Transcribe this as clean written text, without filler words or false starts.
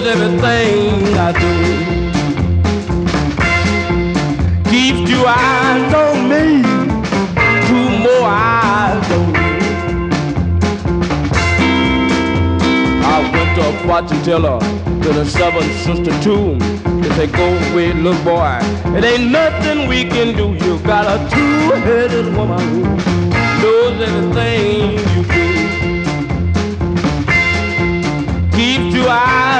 everything I do. Keeps 2 eyes on me, 2 more eyes on you. I went to a fortune teller to the 7th sister too. They say, go away, little boy. It ain't nothing we can do. You got a 2-headed woman.